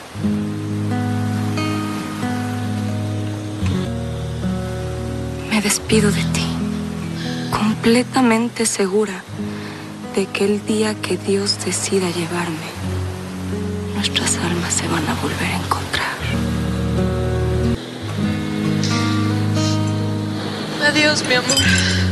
Me despido de ti, completamente segura de que el día que Dios decida llevarme, nuestras almas se van a volver a encontrar. Adiós, mi amor.